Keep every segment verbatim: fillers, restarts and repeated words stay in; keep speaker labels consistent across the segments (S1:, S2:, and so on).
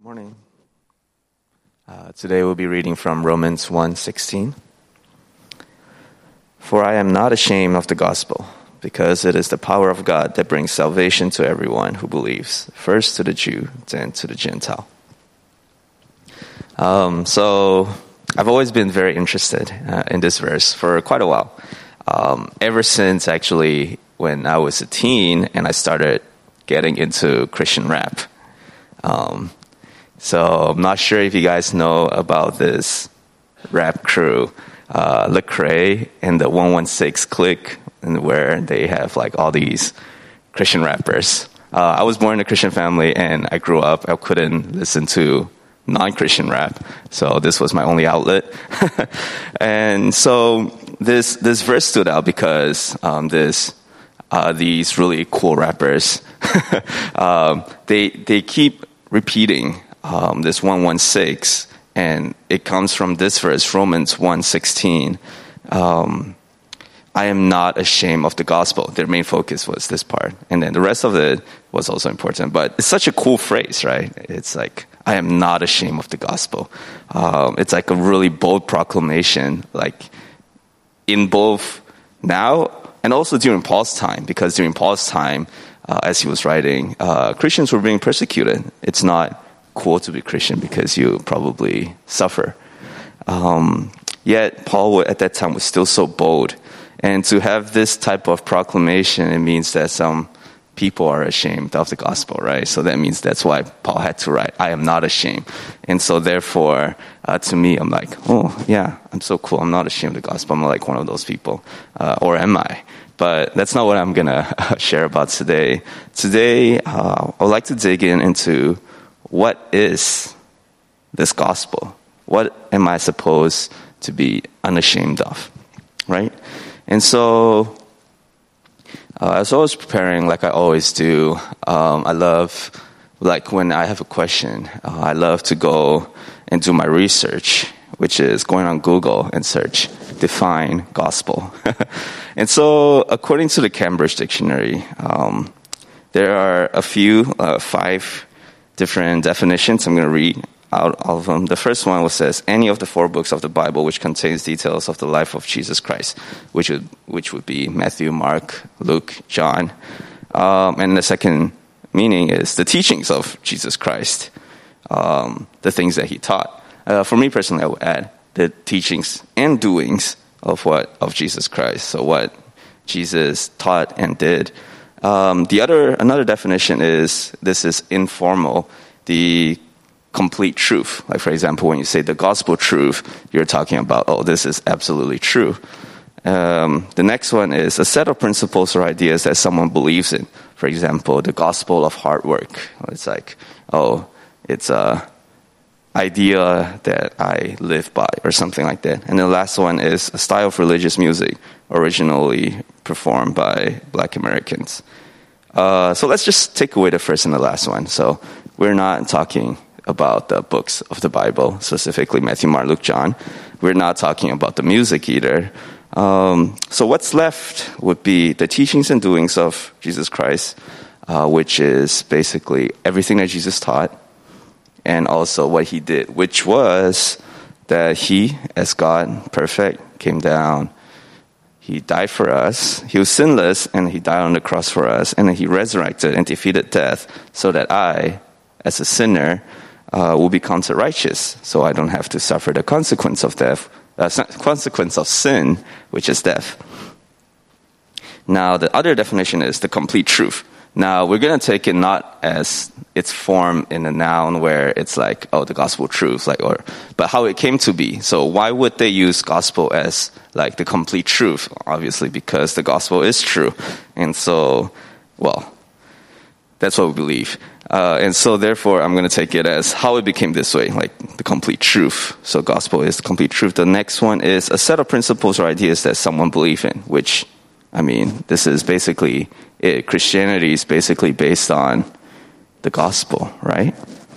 S1: Morning. Uh, today we'll be reading from Romans one sixteen. For I am not ashamed of the gospel, because it is the power of God that brings salvation to everyone who believes, first to the Jew, then to the Gentile. Um, so I've always been very interested uh, in this verse for quite a while. Um, ever since actually when I was a teen and I started getting into Christian rap. Um, so I'm not sure if you guys know about this rap crew, uh, Lecrae and the one one six Clique, and where they have like all these Christian rappers. Uh, I was born in a Christian family and I grew up, I couldn't listen to non-Christian rap, so this was my only outlet. And so this this verse stood out because um, this uh, these really cool rappers, um, they they keep repeating um, this one one six, and it comes from this verse, Romans one sixteen. Um, I am not ashamed of the gospel. Their main focus was this part. And then the rest of it was also important. But it's such a cool phrase, right? It's like, I am not ashamed of the gospel. Um, it's like a really bold proclamation, like in both now and also during Paul's time. Because during Paul's time, uh, as he was writing, uh, Christians were being persecuted. It's not cool to be Christian because you probably suffer. Um, yet Paul at that time was still so bold. And to have this type of proclamation, it means that some people are ashamed of the gospel, right? So that means that's why Paul had to write, I am not ashamed. And so therefore, uh, to me, I'm like, oh, yeah, I'm so cool. I'm not ashamed of the gospel. I'm like one of those people. Uh, or am I? But that's not what I'm going to share about today. Today, uh, I would like to dig in into what is this gospel? What am I supposed to be unashamed of, right? And so, uh, as I was preparing, like I always do, um, I love, like when I have a question, uh, I love to go and do my research, which is going on Google and search, define gospel. And so, according to the Cambridge Dictionary, um, there are a few, uh, five different definitions. I'm going to read out all of them. The first one says, any of the four books of the Bible which contains details of the life of Jesus Christ, which would which would be Matthew, Mark, Luke, John. Um, and the second meaning is the teachings of Jesus Christ, um, the things that he taught. Uh, for me personally, I would add the teachings and doings of what of Jesus Christ. So what Jesus taught and did. Um, the other another definition is this is informal. The complete truth. Like, for example, when you say the gospel truth, you're talking about, oh, this is absolutely true. Um, the next one is a set of principles or ideas that someone believes in. For example, the gospel of hard work. It's like, oh, it's a idea that I live by or something like that. And the last one is a style of religious music originally performed by Black Americans. Uh, so let's just take away the first and the last one. So we're not talking about the books of the Bible, specifically Matthew, Mark, Luke, John. We're not talking about the music either. Um, so what's left would be the teachings and doings of Jesus Christ, uh, which is basically everything that Jesus taught, and also what he did, which was that he, as God, perfect, came down. He died for us. He was sinless, and he died on the cross for us, and then he resurrected and defeated death so that I, as a sinner, Uh, will be counted righteous, so I don't have to suffer the consequence of death, uh, consequence of sin, which is death. Now, the other definition is the complete truth. Now, we're going to take it not as its form in a noun where it's like, oh, the gospel truth, like, or, but how it came to be. So why would they use gospel as like the complete truth? Obviously, because the gospel is true, and so, well, that's what we believe. Uh, and so therefore, I'm going to take it as how it became this way, like the complete truth. So gospel is the complete truth. The next one is a set of principles or ideas that someone believes in, which, I mean, this is basically it. Christianity is basically based on the gospel, right?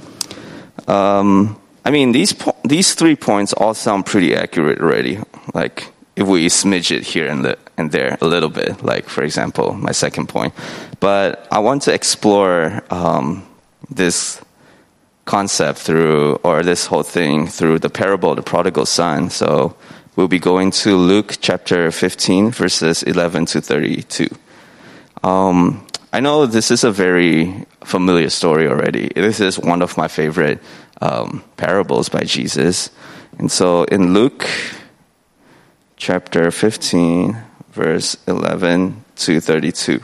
S1: Um, I mean, these po- these three points all sound pretty accurate already. Like, if we smidge it here and, the, and there a little bit, like, for example, my second point. But I want to explore um, this concept through, or this whole thing through the parable of the prodigal son. So we'll be going to Luke chapter fifteen, verses eleven to thirty-two. Um, I know this is a very familiar story already. This is one of my favorite um, parables by Jesus. And so in Luke chapter fifteen, verse eleven to thirty-two.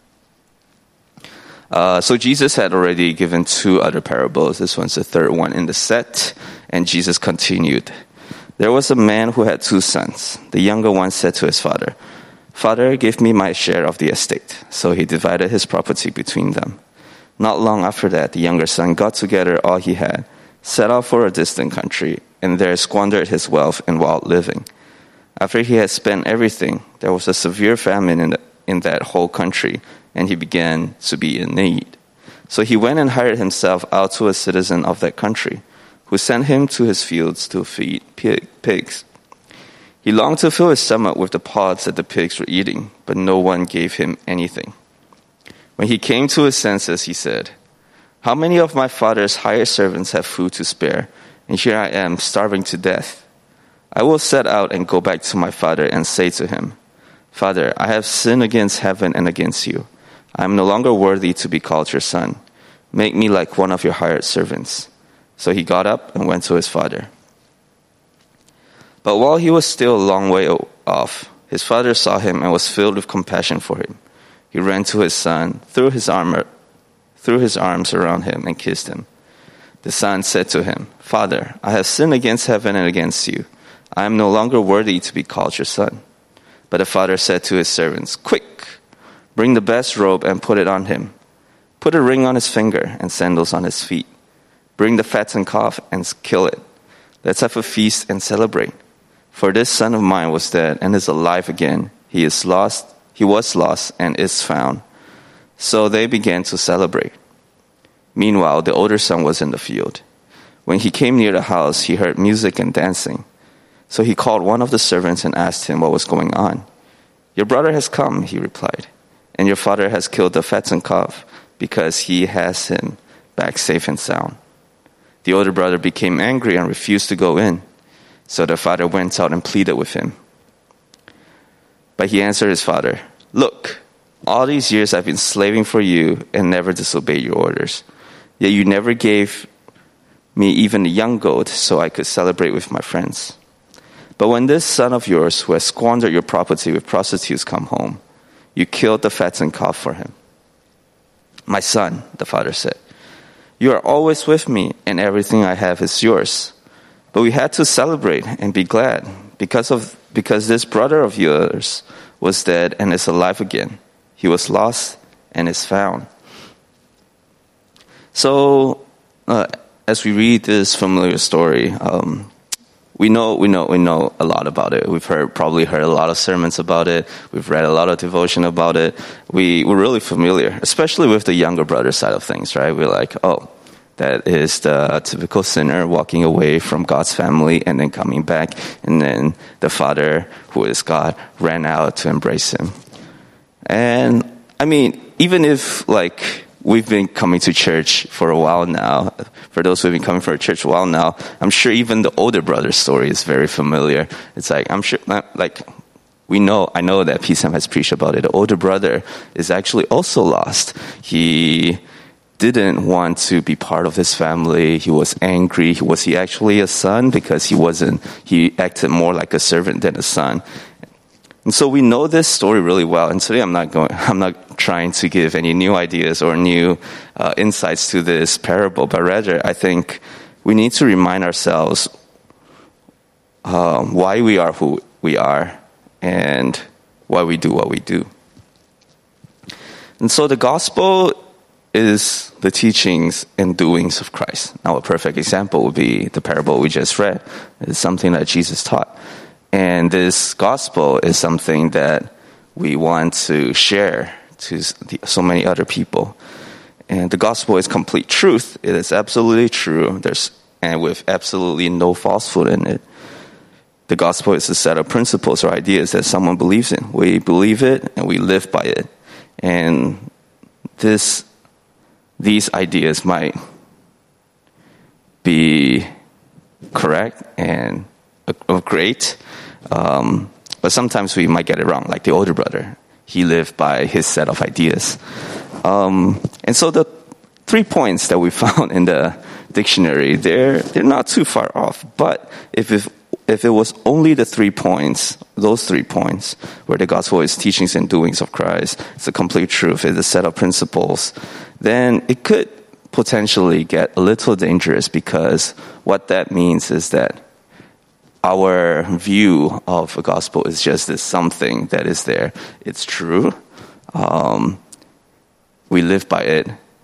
S1: Uh, so Jesus had already given two other parables. This one's the third one in the set. And Jesus continued. There was a man who had two sons. The younger one said to his father, "Father, give me my share of the estate." So he divided his property between them. Not long after that, the younger son got together all he had, set out for a distant country, and there squandered his wealth in wild living. After he had spent everything, there was a severe famine in, the, in that whole country, and he began to be in need. So he went and hired himself out to a citizen of that country, who sent him to his fields to feed pig, pigs. He longed to fill his stomach with the pods that the pigs were eating, but no one gave him anything. When he came to his senses, he said, "How many of my father's hired servants have food to spare, and here I am starving to death? I will set out and go back to my father and say to him, 'Father, I have sinned against heaven and against you. I am no longer worthy to be called your son. Make me like one of your hired servants.' So he got up and went to his father. But while he was still a long way off, his father saw him and was filled with compassion for him. He ran to his son, threw his armor, threw his arms around him, and kissed him. The son said to him, 'Father, I have sinned against heaven and against you. I am no longer worthy to be called your son.' But the father said to his servants, 'Quick, bring the best robe and put it on him. Put a ring on his finger and sandals on his feet. Bring the fattened calf and kill it. Let's have a feast and celebrate. For this son of mine was dead and is alive again. He is lost, he was lost and is found.' So they began to celebrate. Meanwhile, the older son was in the field. When he came near the house, he heard music and dancing. So he called one of the servants and asked him what was going on. 'Your brother has come,' he replied, 'and your father has killed the fattened calf because he has him back safe and sound.' The older brother became angry and refused to go in. So the father went out and pleaded with him. But he answered his father, 'Look, all these years I've been slaving for you and never disobeyed your orders. Yet you never gave me even a young goat so I could celebrate with my friends. But when this son of yours who has squandered your property with prostitutes come home, you killed the fattened calf for him.' 'My son,' the father said, 'you are always with me and everything I have is yours. But we had to celebrate and be glad because of because this brother of yours was dead and is alive again. He was lost and is found.'" So, uh, as we read this familiar story, um, we know we know we know a lot about it. We've heard probably heard a lot of sermons about it. We've read a lot of devotion about it. We we're really familiar, especially with the younger brother side of things, right? We're like, oh, that is the typical sinner walking away from God's family and then coming back, and then the father, who is God, ran out to embrace him. And I mean, even if like we've been coming to church for a while now, for those who've been coming for a church a while now, I'm sure even the older brother's story is very familiar. It's like, I'm sure, like, we know, I know that P S M has preached about it. The older brother is actually also lost. He didn't want to be part of his family. He was angry. Was he actually a son? Because he wasn't. He acted more like a servant than a son. And so we know this story really well. And today I'm not going, I'm not trying to give any new ideas or new uh, insights to this parable, but rather I think we need to remind ourselves uh, why we are who we are and why we do what we do. And so the gospel is the teachings and doings of Christ. Now a perfect example would be the parable we just read. It's something that Jesus taught. And this gospel is something that we want to share to so many other people. And the gospel is complete truth. It is absolutely true. There's and with absolutely no falsehood in it. The gospel is a set of principles or ideas that someone believes in. We believe it and we live by it. And this, these ideas might be correct and uh, great, um, but sometimes we might get it wrong, like the older brother. He lived by his set of ideas. Um, and so the three points that we found in the dictionary, they're, they're not too far off. But if, if, if it was only the three points, those three points, where the gospel is teachings and doings of Christ, it's a complete truth, it's a set of principles, then it could potentially get a little dangerous, because what that means is that our view of the gospel is just this something that is there. It's true. Um, we live by it.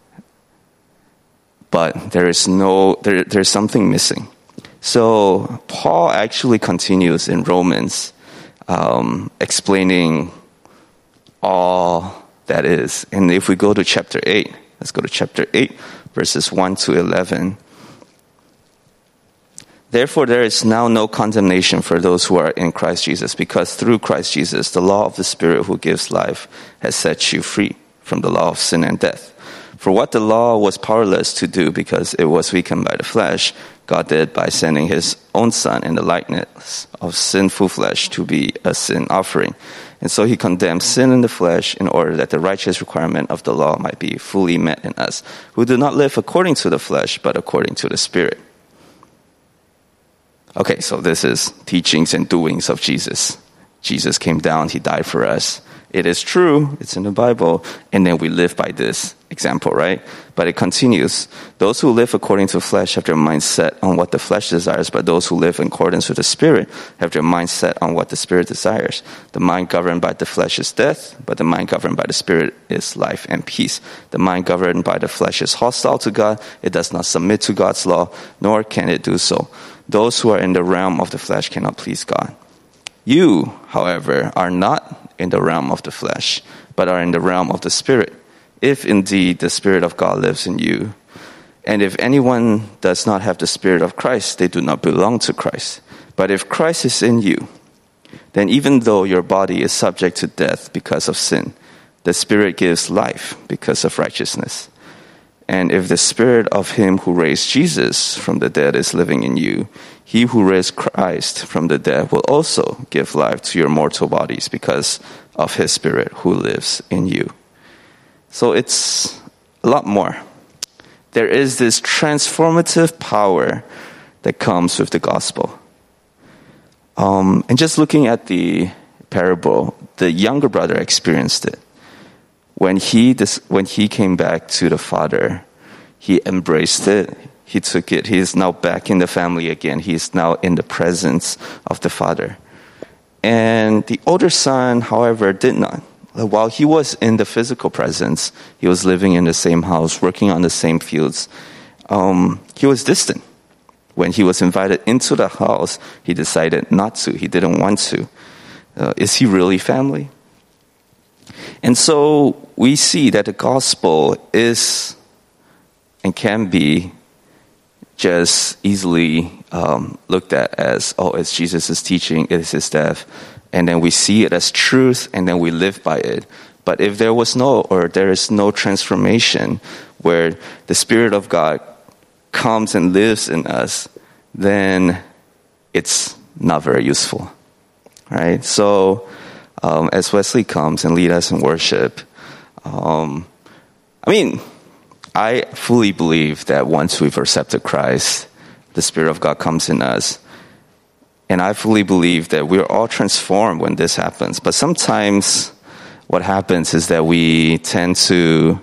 S1: But there is no, there, there's something missing. So Paul actually continues in Romans, um, explaining all that is. And if we go to chapter eight, let's go to chapter eight, verses one to eleven. Therefore, there is now no condemnation for those who are in Christ Jesus, because through Christ Jesus, the law of the Spirit who gives life has set you free from the law of sin and death. For what the law was powerless to do because it was weakened by the flesh, God did by sending his own Son in the likeness of sinful flesh to be a sin offering. And so he condemned sin in the flesh in order that the righteous requirement of the law might be fully met in us, who do not live according to the flesh, but according to the Spirit. Okay, so this is teachings and doings of Jesus. Jesus came down, he died for us. It is true, it's in the Bible, and then we live by this example, right? But it continues. Those who live according to the flesh have their mind set on what the flesh desires, but those who live in accordance with the Spirit have their mind set on what the Spirit desires. The mind governed by the flesh is death, but the mind governed by the Spirit is life and peace. The mind governed by the flesh is hostile to God. It does not submit to God's law, nor can it do so. Those who are in the realm of the flesh cannot please God. You, however, are not in the realm of the flesh, but are in the realm of the Spirit, if indeed the Spirit of God lives in you. And if anyone does not have the Spirit of Christ, they do not belong to Christ. But if Christ is in you, then even though your body is subject to death because of sin, the Spirit gives life because of righteousness. And if the Spirit of him who raised Jesus from the dead is living in you, he who raised Christ from the dead will also give life to your mortal bodies because of his Spirit who lives in you. So it's a lot more. There is this transformative power that comes with the gospel. Um, and just looking at the parable, the younger brother experienced it. When he this, when he came back to the father, he embraced it. He took it. He is now back in the family again. He is now in the presence of the father. And the older son, however, did not. While he was in the physical presence, he was living in the same house, working on the same fields. Um, he was distant. When he was invited into the house, he decided not to. He didn't want to. Uh, is he really family? And so we see that the gospel is and can be just easily um, looked at as, oh, it's Jesus' teaching, it is his death. And then we see it as truth, and then we live by it. But if there was no, or there is no transformation where the Spirit of God comes and lives in us, then it's not very useful, right? So um, as Wesley comes and lead us in worship, um, I mean, I fully believe that once we've accepted Christ, the Spirit of God comes in us. And I fully believe that we're all transformed when this happens. But sometimes what happens is that we tend to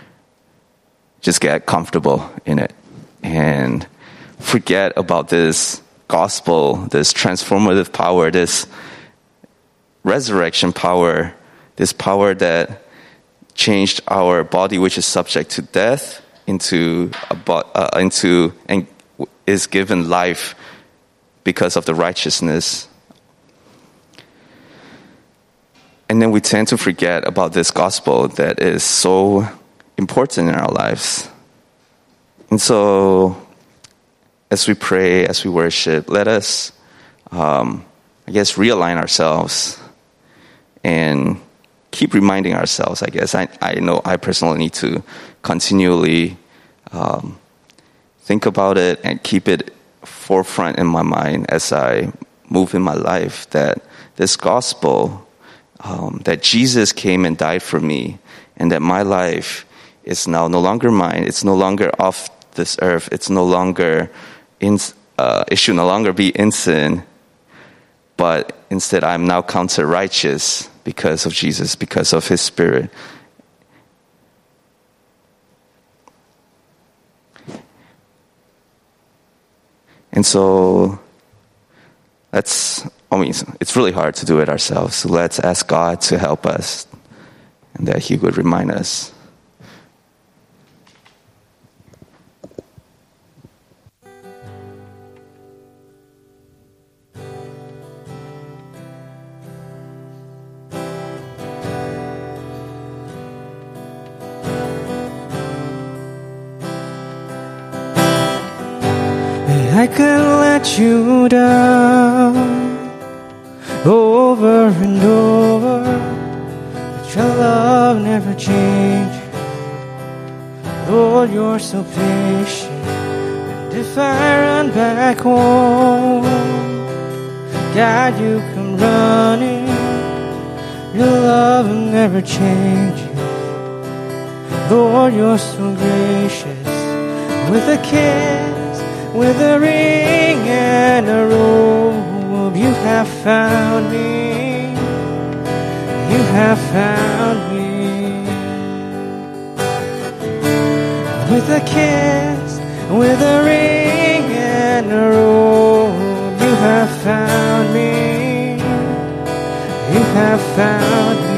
S1: just get comfortable in it and forget about this gospel, this transformative power, this resurrection power, this power that changed our body, which is subject to death, into a bo- uh, into and is given life because of the righteousness. And then we tend to forget about this gospel that is so important in our lives. And so, as we pray, as we worship, let us, um, I guess, realign ourselves and keep reminding ourselves, I guess. I, I know I personally need to continually um, think about it and keep it forefront in my mind as I move in my life, that this gospel, um, that Jesus came and died for me, and that my life is now no longer mine. It's no longer off this earth. It's no longer in. Uh, it should no longer be in sin, but instead I'm now counted righteous because of Jesus, because of His Spirit. And so, let's, I mean, it's really hard to do it ourselves. So let's ask God to help us and that He would remind us.
S2: I could let you down over and over, but your love never changed. Lord, you're so patient, and if I run back home, God, you come running. Your love never changes. Lord, you're so gracious, with a kiss, with a ring and a robe, you have found me. You have found me. With a kiss, with a ring and a robe, you have found me. You have found me.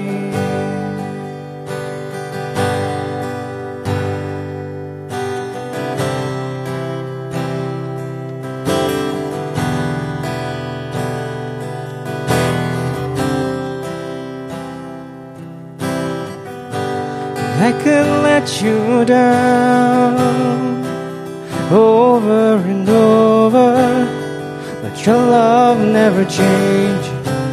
S2: I could let you down over and over, but your love never changes.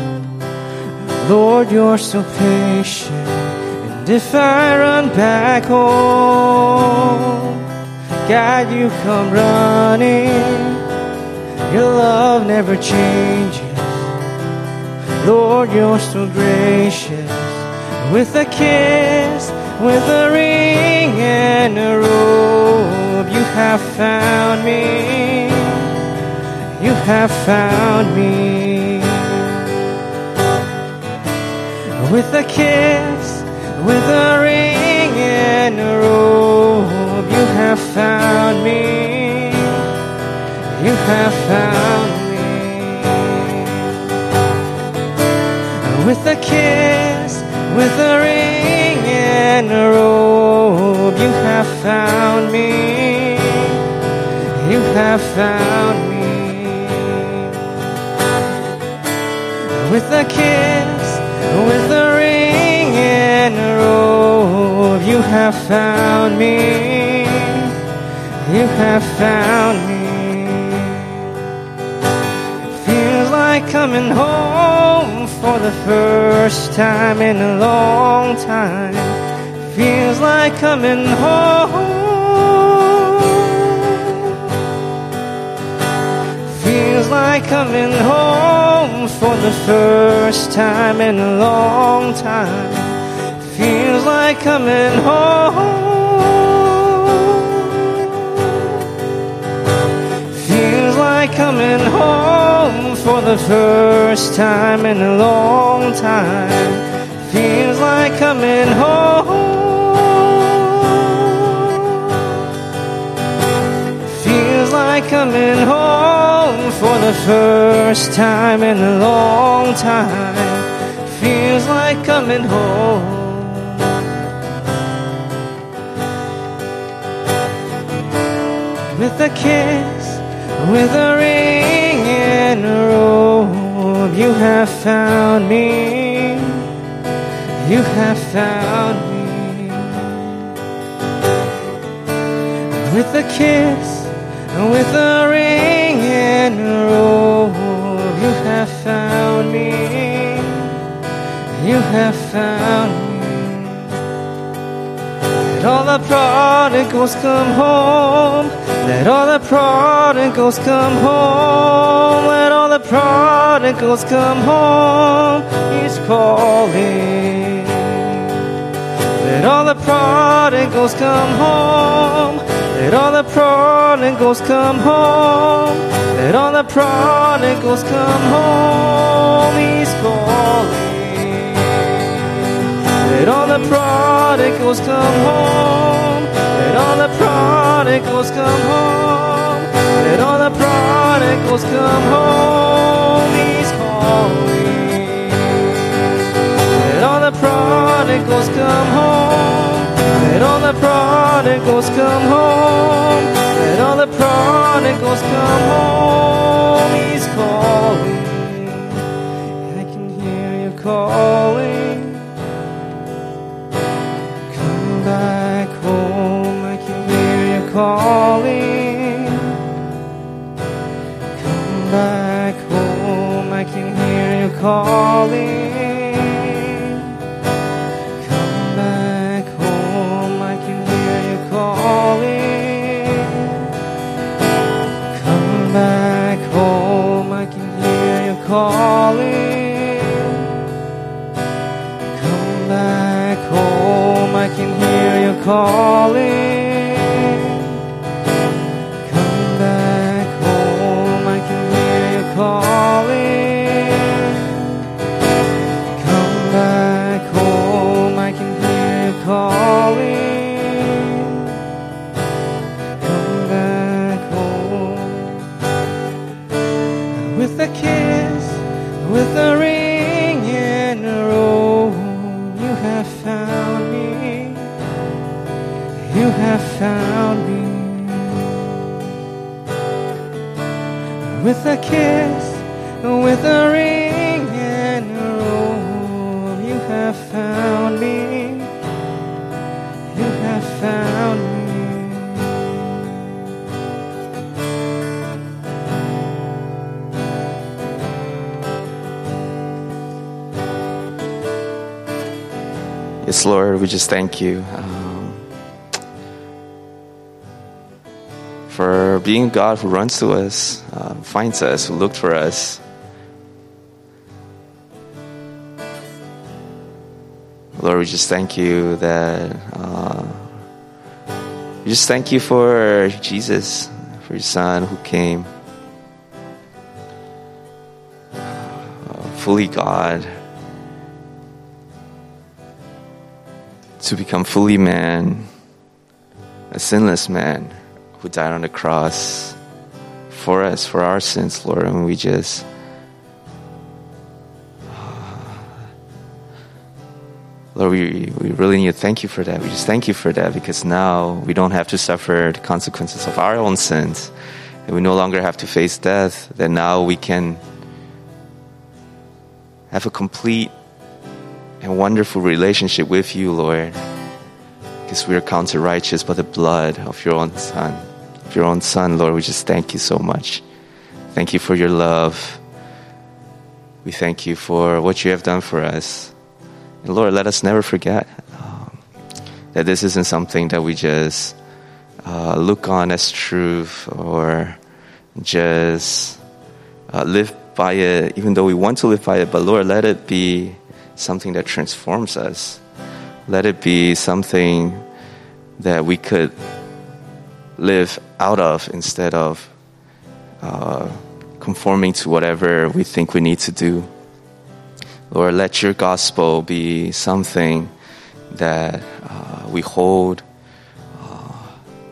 S2: Lord, you're so patient, and if I run back home, God, you come running. Your love never changes. Lord, you're so gracious, with a kiss, with a ring and a robe, you have found me. You have found me. With a kiss, with a ring and a robe, you have found me. You have found me. With a kiss, with a ring and a robe, you have found me. You have found me. With a kiss, with a ring and a robe, you have found me. You have found me. Feels like coming home for the first time in a long time. Feels like coming home. Feels like coming home for the first time in a long time. Feels like coming home. Feels like coming home for the first time in a long time. Feels like coming home. Feels like coming home for the first time in a long time. Feels like coming home. With a kiss, with a ring and a robe, you have found me. You have found me. With a kiss, with a ring and a robe, you have found me. You have found me. And all the prodigals come home. Let all the prodigals come home. Let all the prodigals come home. He's calling. Let all the prodigals come home. Let all the prodigals come home. Let all the prodigals come home. He's calling. Let all the prodigals come home. Let all the prodigals come home. Let all the prodigals come home. He's calling. Let all the prodigals come home. Let all the prodigals come home. Let all the prodigals come home. He's calling. I can hear you calling. Come back home. I can hear you calling. Come back home. I can hear you calling. Calling. Come back home. I can hear you calling. Come back home. I can hear you calling. Come back home. I can hear you calling. Come back home. With a kiss, with a ring and a roll, you have found me. You have found me. With a kiss, with a ring and a roll, you have found me. You have found me.
S1: Yes, Lord, we just thank you um, for being a God who runs to us, uh, finds us, who looked for us. Lord, we just thank you that uh, we just thank you for Jesus, for your Son who came, uh, fully God, to become fully man, a sinless man who died on the cross for us, for our sins, Lord. And we just, Lord, we, we really need to thank you for that. We just thank you for that, because now we don't have to suffer the consequences of our own sins. And we no longer have to face death. That now we can have a complete and wonderful relationship with you, Lord, because we are counted righteous by the blood of your own Son. Of your own Son, Lord, we just thank you so much. Thank you for your love. We thank you for what you have done for us. And Lord, let us never forget um, that this isn't something that we just uh, look on as truth or just uh, live by it, even though we want to live by it. But Lord, let it be something that transforms us. Let it be something that we could live out of instead of uh, conforming to whatever we think we need to do. Lord, let your gospel be something that uh, we hold uh,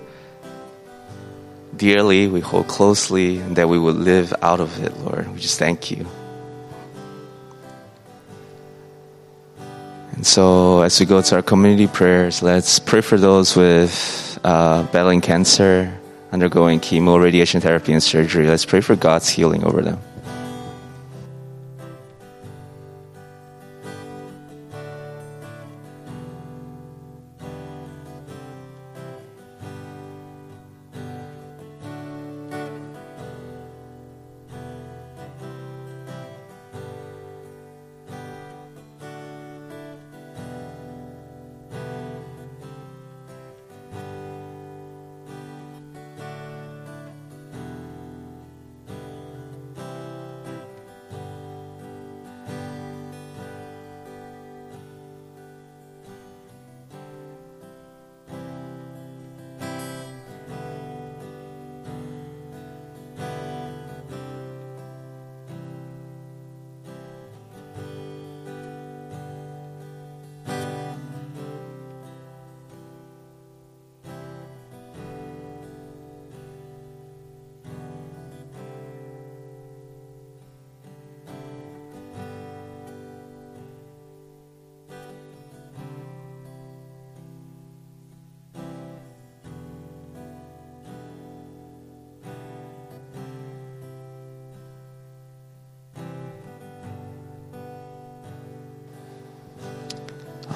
S1: dearly, we hold closely, and that we will live out of it, Lord. We just thank you. And so as we go to our community prayers, let's pray for those with uh, battling cancer, undergoing chemo, radiation therapy, and surgery. Let's pray for God's healing over them.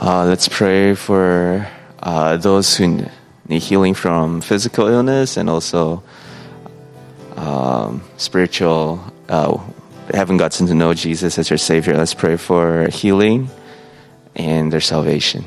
S1: Uh, let's pray for uh, those who need healing from physical illness and also um, spiritual, uh, haven't gotten to know Jesus as your Savior. Let's pray for healing and their salvation.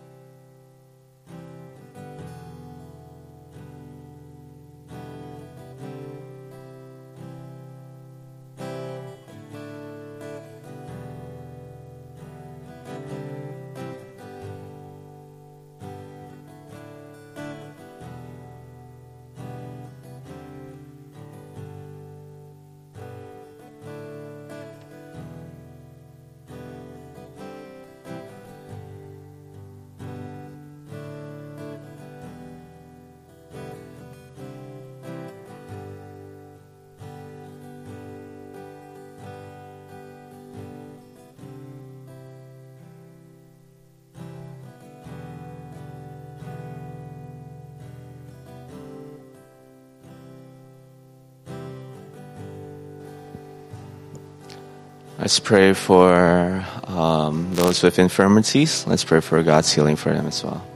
S1: Let's pray for um, those with infirmities. Let's pray for God's healing for them as well.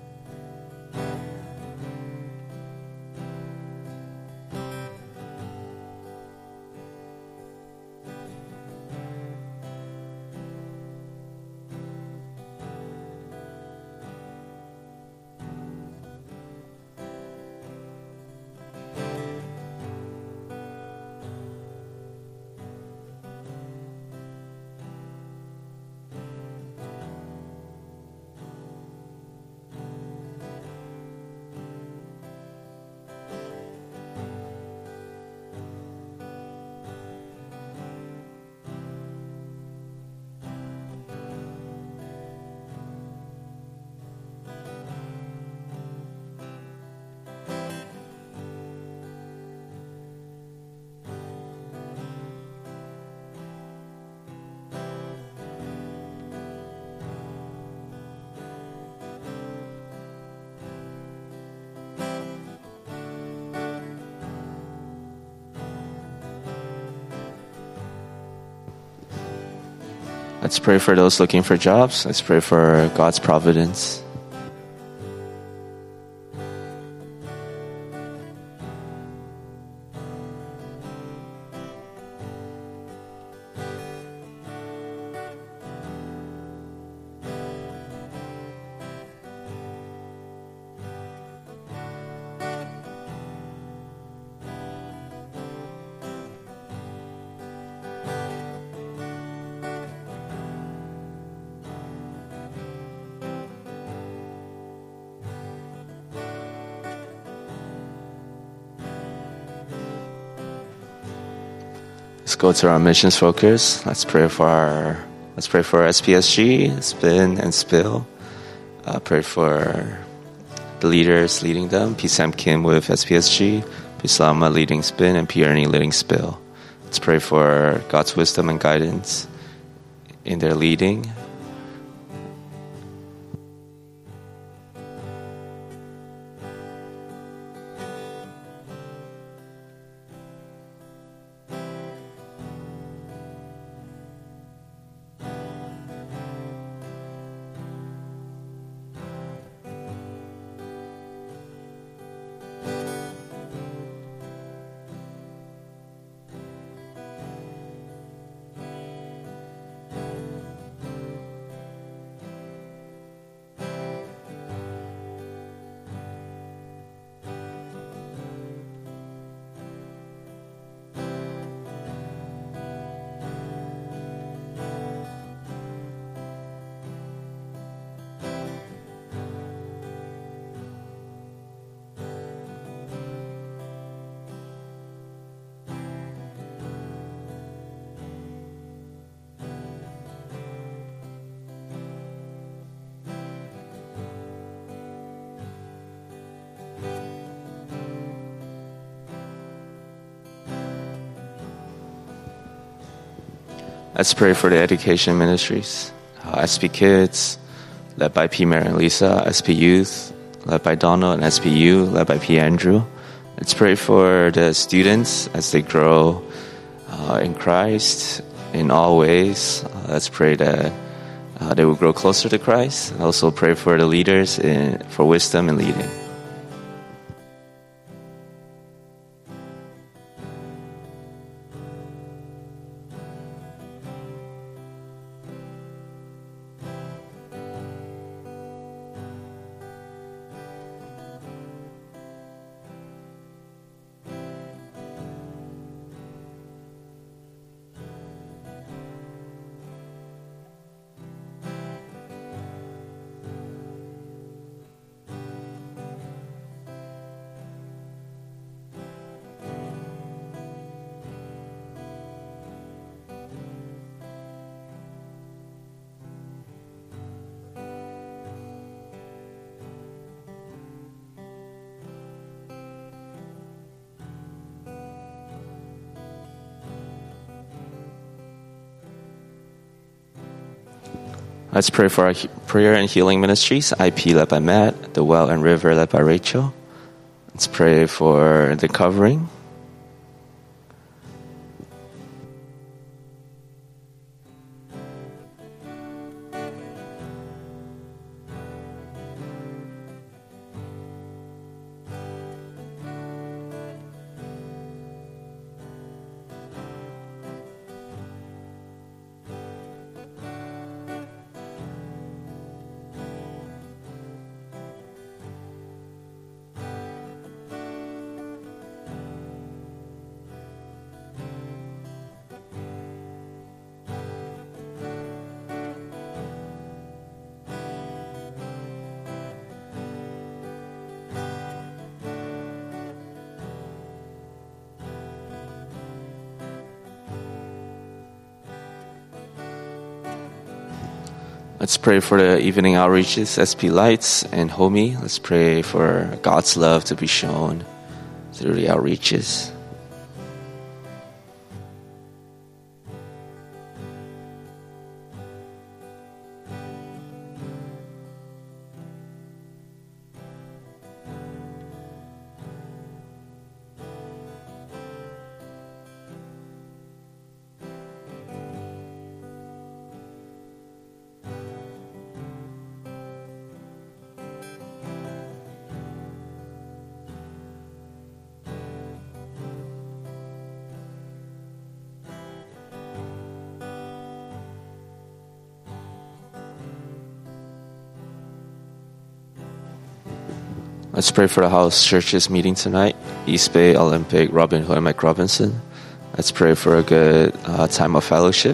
S1: Let's pray for those looking for jobs. Let's pray for God's providence. Let's go to our missions focus. Let's pray for our. Let's pray for S P S G, Spin and Spill. Uh, pray for the leaders leading them. P. Sam Kim with S P S G, P. Slama leading Spin, and P. Ernie leading Spill. Let's pray for God's wisdom and guidance in their leading. Let's pray for the education ministries. Uh, S P Kids, led by P. Mary and Lisa. S P Youth, led by Donald. And S P U, led by P. Andrew. Let's pray for the students as they grow uh, in Christ in all ways. Uh, let's pray that uh, they will grow closer to Christ. I also pray for the leaders in, for wisdom and leading. Let's pray for our he- prayer and healing ministries. I P led by Matt, The Well and River led by Rachel. Let's pray for the covering. Let's pray for the evening outreaches, S P Lights and Homie. Let's pray for God's love to be shown through the outreaches. Let's pray for the house churches meeting tonight. East Bay, Olympic, Robin Hood, and Mike Robinson. Let's pray for a good uh, time of fellowship.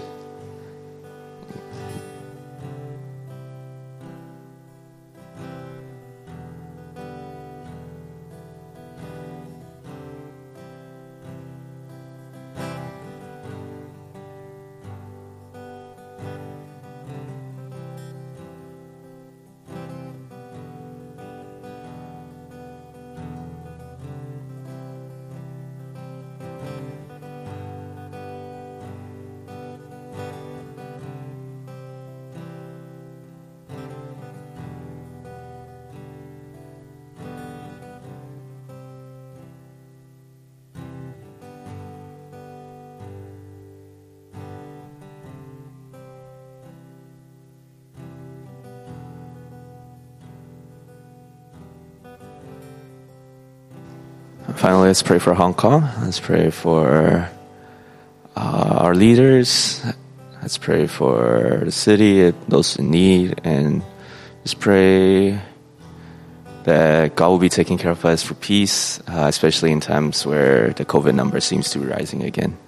S1: Finally, let's pray for Hong Kong. Let's pray for uh, our leaders. Let's pray for the city, those in need, and just pray that God will be taking care of us for peace, uh, especially in times where the COVID number seems to be rising again.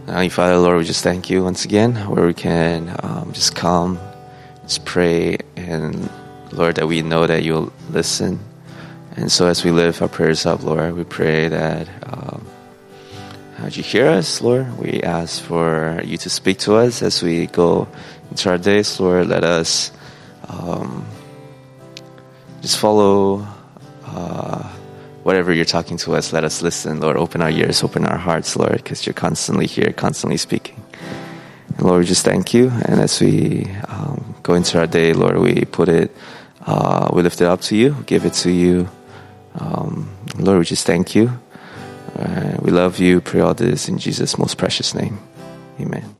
S1: Heavenly Father, Lord, we just thank you once again where we can um, just come, just pray, and Lord, that we know that you'll listen. And so as we lift our prayers up, Lord, we pray that um, as you hear us, Lord, we ask for you to speak to us as we go into our days, Lord. Let us um, just follow uh, whatever you're talking to us. Let us listen, Lord. Open our ears, open our hearts, Lord, because you're constantly here, constantly speaking. And Lord, we just thank you. And as we um, go into our day, Lord, we put it, uh, we lift it up to you, give it to you. Um, Lord, we just thank you. Uh, we love you. Pray all this in Jesus' most precious name. Amen.